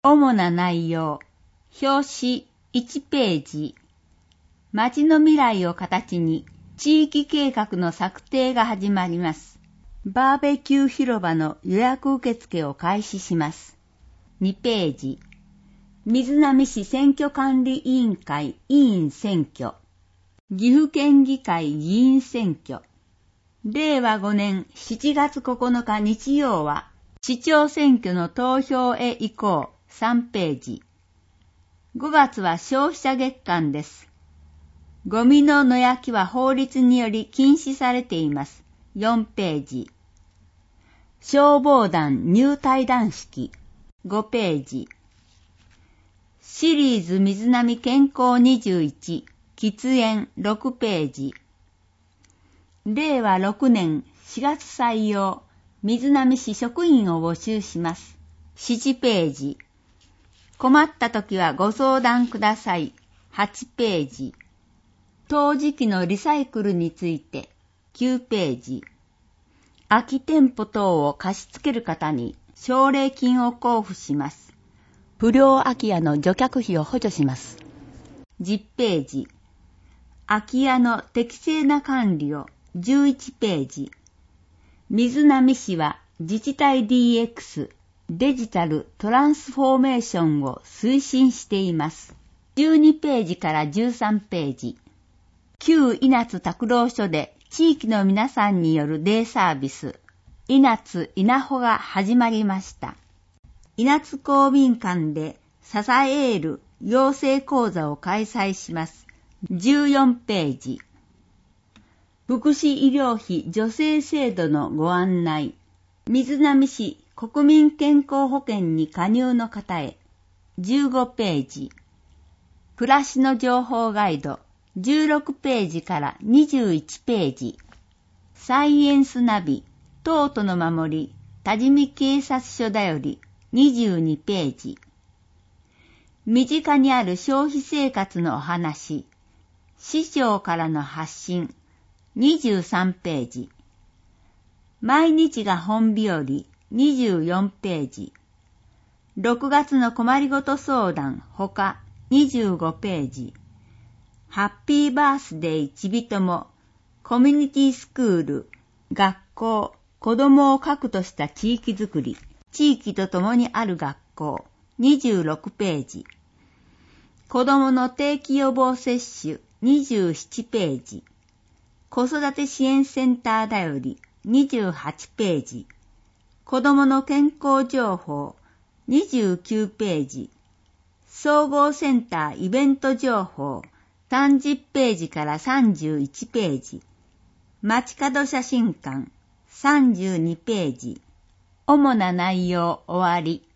主な内容。表紙1ページ。町の未来を形に地域計画の策定が始まります。バーベキュー広場の予約受付を開始します。2ページ。瑞浪市選挙管理委員会委員選挙。岐阜県議会議員選挙。令和5年7月9日日曜は市長選挙の投票へ行こう3ページ。5月は消費者月間です。ゴミの野焼きは法律により禁止されています。4ページ。消防団入隊団式。5ページ。シリーズ瑞浪健康21、喫煙6ページ。令和6年4月採用、瑞浪市職員を募集します。7ページ。困った時はご相談ください。8ページ。陶磁器のリサイクルについて。9ページ。空き店舗等を貸し付ける方に奨励金を交付します。不良空き家の除却費を補助します。10ページ。空き家の適正な管理を。11ページ。瑞浪市は自治体 DX、デジタルトランスフォーメーションを推進しています。12ページから13ページ。旧稲津拓郎所で地域の皆さんによるデイサービス、稲津稲穂が始まりました。稲津公民館で支える養成講座を開催します。14ページ。福祉医療費助成制度のご案内。瑞浪市国民健康保険に加入の方へ。15ページ。暮らしの情報ガイド。16ページから21ページ。サイエンスナビ。東都の守り。多治見警察署だより。22ページ。身近にある消費生活のお話。市長からの発信。23ページ。毎日が本日和。24ページ。6月の困りごと相談ほか。25ページ。ハッピーバースデーちびとも。コミュニティスクール。学校。子供を核とした地域づくり。地域とともにある学校。26ページ。子供の定期予防接種。27ページ。子育て支援センターだより。28ページ。子供の健康情報。29ページ。総合センターイベント情報。30ページから31ページ。街角写真館。32ページ。主な内容終わり。